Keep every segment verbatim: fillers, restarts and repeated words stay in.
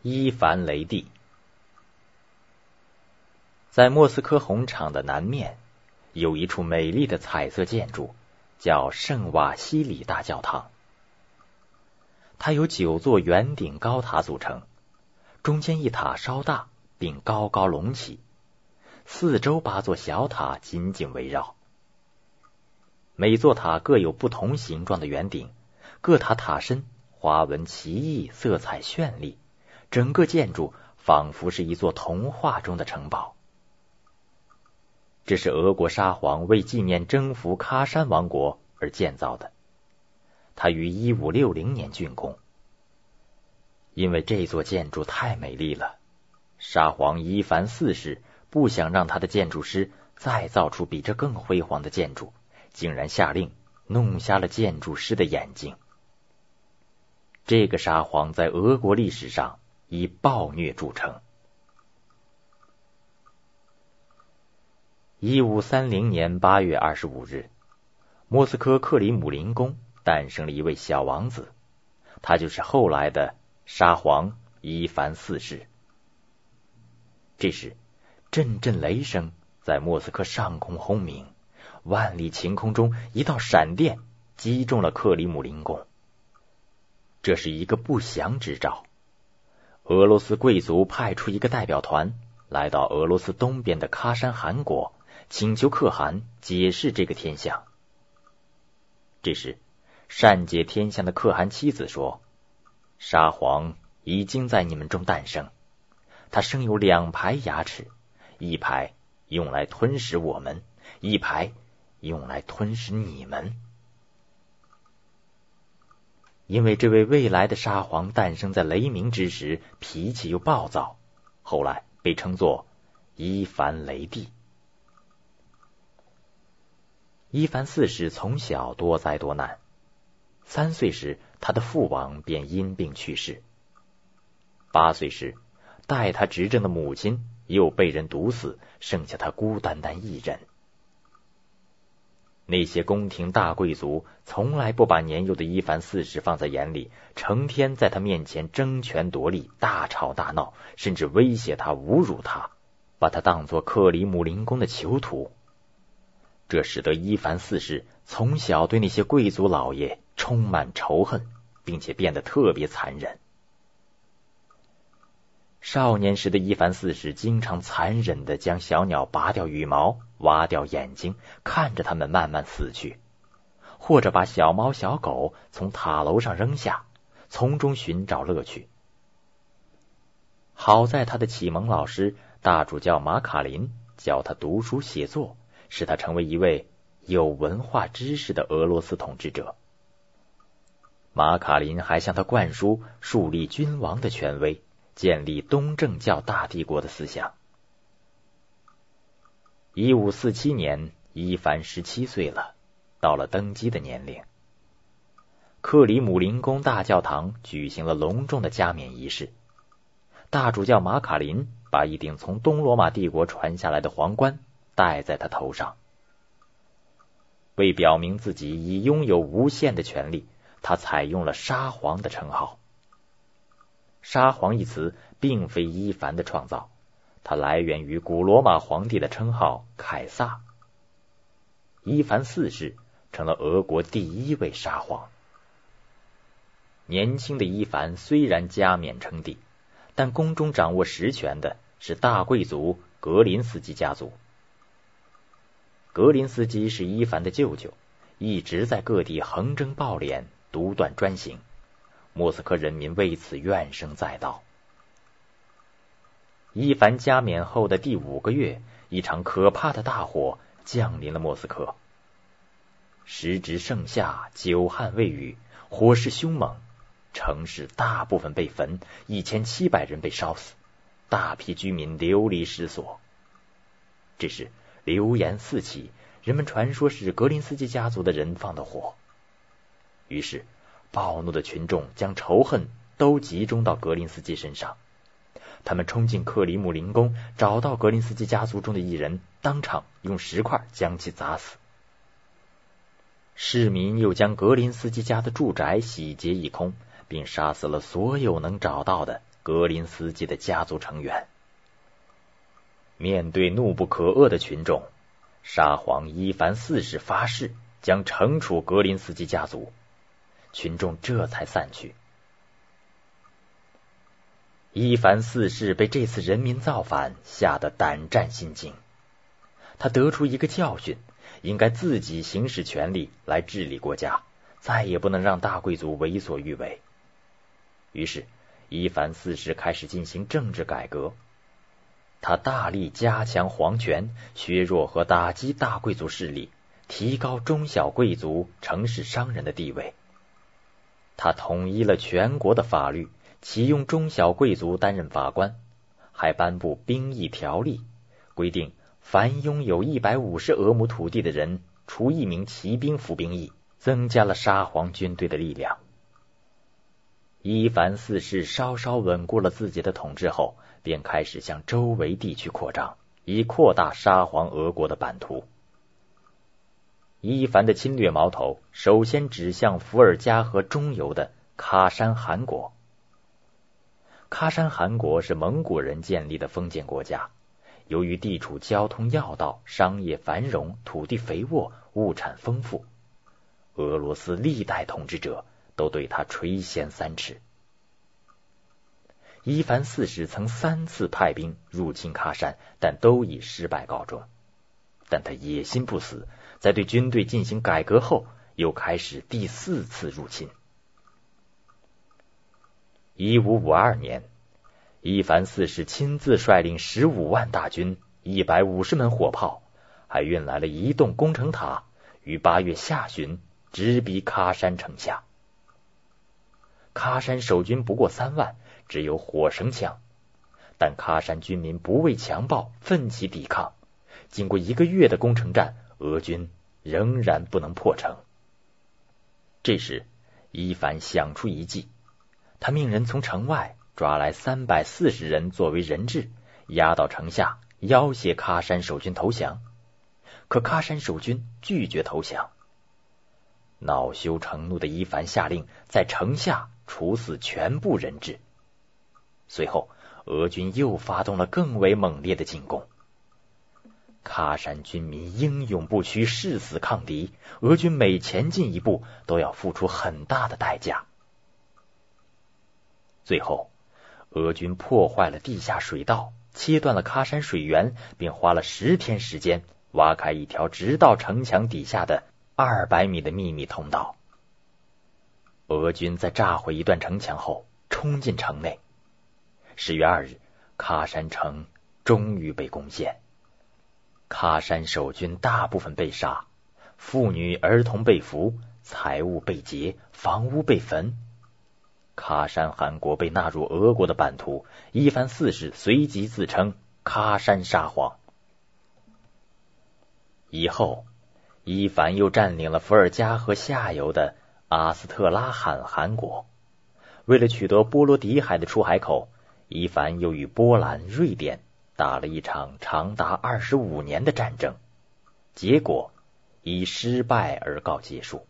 伊凡雷帝。在莫斯科红场的南面，有一处美丽的彩色建筑，叫圣瓦西里大教堂。它由九座圆顶高塔组成，中间一塔稍大，并高高隆起，四周八座小塔紧紧围绕。每座塔各有不同形状的圆顶，各塔塔身花纹奇异，色彩绚丽，整个建筑仿佛是一座童话中的城堡。这是俄国沙皇为纪念征服喀山王国而建造的，他于一五六零年竣工。因为这座建筑太美丽了，沙皇伊凡四世不想让他的建筑师再造出比这更辉煌的建筑，竟然下令弄瞎了建筑师的眼睛。这个沙皇在俄国历史上以暴虐著称。一五三零年八月二十五日，莫斯科克里姆林宫诞生了一位小王子，他就是后来的沙皇伊凡四世。这时，阵阵雷声在莫斯科上空轰鸣，万里晴空中一道闪电击中了克里姆林宫。这是一个不祥之兆。俄罗斯贵族派出一个代表团来到俄罗斯东边的喀山汗国，请求可汗解释这个天象。这时，善解天象的可汗妻子说，沙皇已经在你们中诞生，他生有两排牙齿，一排用来吞噬我们，一排用来吞噬你们。因为这位未来的沙皇诞生在雷鸣之时，脾气又暴躁，后来被称作伊凡雷帝。伊凡四世从小多灾多难，三岁时他的父王便因病去世，八岁时代他执政的母亲又被人毒死，剩下他孤单单一人。那些宫廷大贵族从来不把年幼的伊凡四世放在眼里，成天在他面前争权夺利，大吵大闹，甚至威胁他，侮辱他，把他当作克里姆林宫的囚徒。这使得伊凡四世从小对那些贵族老爷充满仇恨，并且变得特别残忍。少年时的伊凡四世经常残忍地将小鸟拔掉羽毛，挖掉眼睛，看着它们慢慢死去，或者把小猫小狗从塔楼上扔下，从中寻找乐趣。好在他的启蒙老师大主教马卡林教他读书写作，使他成为一位有文化知识的俄罗斯统治者。马卡林还向他灌输树立君王的权威，建立东正教大帝国的思想。一五四七年，伊凡十七岁了，到了登基的年龄。克里姆林宫大教堂举行了隆重的加冕仪式，大主教马卡林把一顶从东罗马帝国传下来的皇冠戴在他头上。为表明自己已拥有无限的权力，他采用了沙皇的称号。沙皇一词并非伊凡的创造，它来源于古罗马皇帝的称号凯撒。伊凡四世成了俄国第一位沙皇。年轻的伊凡虽然加冕称帝，但宫中掌握实权的是大贵族格林斯基家族。格林斯基是伊凡的舅舅，一直在各地横征暴敛，独断专行，莫斯科人民为此怨声载道。伊凡加冕后的第五个月，一场可怕的大火降临了莫斯科。时值盛夏，久旱未雨，火势凶猛，城市大部分被焚，一千七百人被烧死，大批居民流离失所。这时流言四起，人们传说是格林斯基家族的人放的火。于是暴怒的群众将仇恨都集中到格林斯基身上，他们冲进克里姆林宫，找到格林斯基家族中的一人，当场用石块将其砸死。市民又将格林斯基家的住宅洗劫一空，并杀死了所有能找到的格林斯基的家族成员。面对怒不可遏的群众，沙皇伊凡四世发誓将惩处格林斯基家族，群众这才散去。伊凡四世被这次人民造反吓得胆战心惊，他得出一个教训，应该自己行使权力来治理国家，再也不能让大贵族为所欲为。于是伊凡四世开始进行政治改革，他大力加强皇权，削弱和打击大贵族势力，提高中小贵族、城市商人的地位。他统一了全国的法律，启用中小贵族担任法官，还颁布兵役条例，规定凡拥有一百五十俄亩土地的人，除一名骑兵服兵役，增加了沙皇军队的力量。伊凡四世稍稍稳固了自己的统治后，便开始向周围地区扩张，以扩大沙皇俄国的版图。伊凡的侵略矛头首先指向伏尔加河中游的喀山汗国。喀山汗国是蒙古人建立的封建国家，由于地处交通要道，商业繁荣，土地肥沃，物产丰富，俄罗斯历代统治者都对他垂涎三尺。伊凡四世曾三次派兵入侵喀山，但都以失败告终。但他野心不死，在对军队进行改革后，又开始第四次入侵。一五五二年，伊凡四世亲自率领十五万大军、一百五十门火炮，还运来了一栋工程塔，于八月下旬直逼喀山城下。喀山守军不过三万，只有火绳枪，但喀山军民不畏强暴，奋起抵抗。经过一个月的攻城战，俄军仍然不能破城。这时伊凡想出一计，他命人从城外抓来三百四十人作为人质，押到城下，要挟喀山守军投降。可喀山守军拒绝投降。恼羞成怒的伊凡下令在城下处死全部人质。随后俄军又发动了更为猛烈的进攻。喀山军民英勇不屈，誓死抗敌，俄军每前进一步都要付出很大的代价。最后俄军破坏了地下水道，切断了喀山水源，并花了十天时间挖开一条直到城墙底下的二百米的秘密通道。俄军在炸毁一段城墙后冲进城内。十月二日，喀山城终于被攻陷。喀山守军大部分被杀，妇女儿童被俘，财物被劫，房屋被焚。喀山汗国被纳入俄国的版图，伊凡四世随即自称喀山沙皇。以后伊凡又占领了伏尔加河下游的阿斯特拉罕汗国。为了取得波罗的海的出海口，伊凡又与波兰、瑞典打了一场长达二十五年的战争，结果以失败而告结束。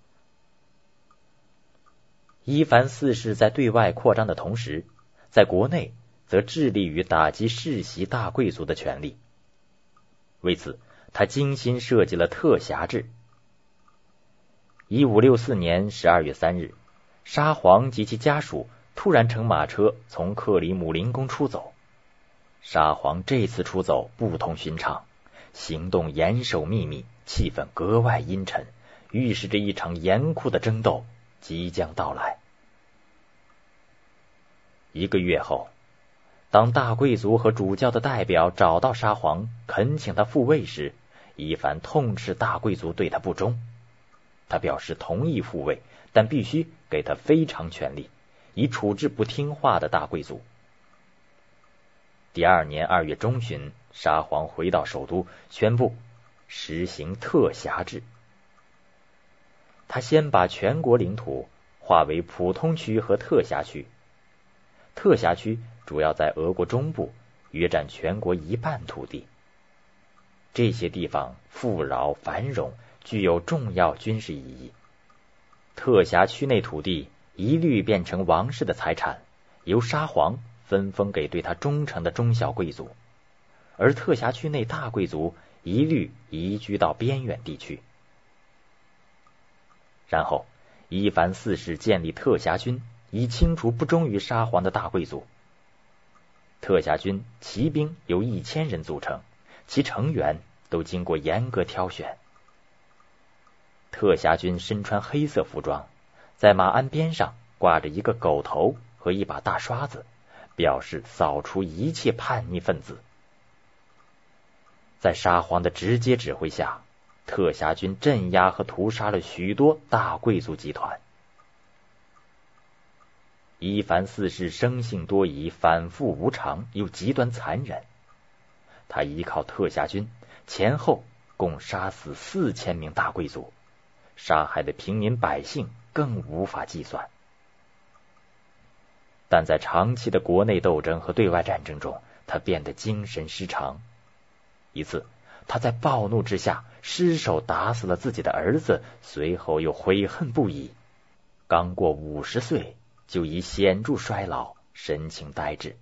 伊凡四世在对外扩张的同时，在国内则致力于打击世袭大贵族的权利。为此他精心设计了特辖制。一五六四年十二月三日，沙皇及其家属突然乘马车从克里姆林宫出走。沙皇这次出走不同寻常，行动严守秘密，气氛格外阴沉，预示着一场严酷的争斗即将到来。一个月后，当大贵族和主教的代表找到沙皇，恳请他复位时，伊凡痛斥大贵族对他不忠。他表示同意复位，但必须给他非常权力，以处置不听话的大贵族。第二年二月中旬，沙皇回到首都，宣布实行特辖制。他先把全国领土划为普通区和特辖区。特辖区主要在俄国中部，约占全国一半土地。这些地方富饶繁荣，具有重要军事意义。特辖区内土地一律变成王室的财产，由沙皇分封给对他忠诚的中小贵族，而特辖区内大贵族一律移居到边远地区。然后伊凡四世建立特辖军，以清除不忠于沙皇的大贵族。特辖军骑兵由一千人组成，其成员都经过严格挑选。特辖军身穿黑色服装，在马鞍边上挂着一个狗头和一把大刷子，表示扫除一切叛逆分子。在沙皇的直接指挥下，特辖军镇压和屠杀了许多大贵族集团。伊凡四世生性多疑，反复无常，又极端残忍。他依靠特辖军，前后共杀死四千名大贵族，杀害的平民百姓更无法计算。但在长期的国内斗争和对外战争中，他变得精神失常。一次，他在暴怒之下失手打死了自己的儿子，随后又悔恨不已。刚过五十岁，就已显著衰老，神情呆滞。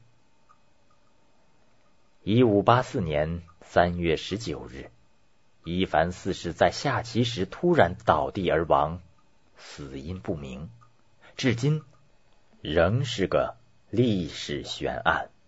一五八四年三月十九日，伊凡四世在下棋时突然倒地而亡，死因不明，至今仍是个历史悬案。